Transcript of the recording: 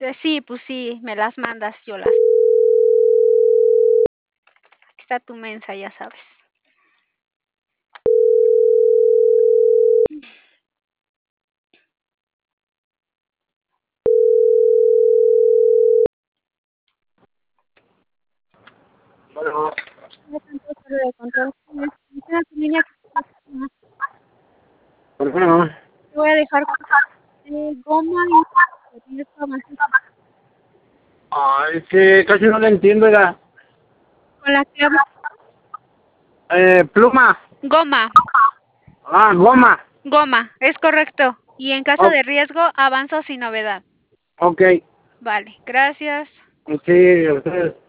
Sí, pues sí, me las mandas, yo las. Aquí está tu mensa, ya sabes. Bueno, bueno, Te voy a dejar goma y es que casi no le entiendo, era con la que hablo. pluma, Goma, goma, goma, es correcto. Y en caso oh, de riesgo, avanzo sin novedad. ok, Vale, gracias. sí, ustedes.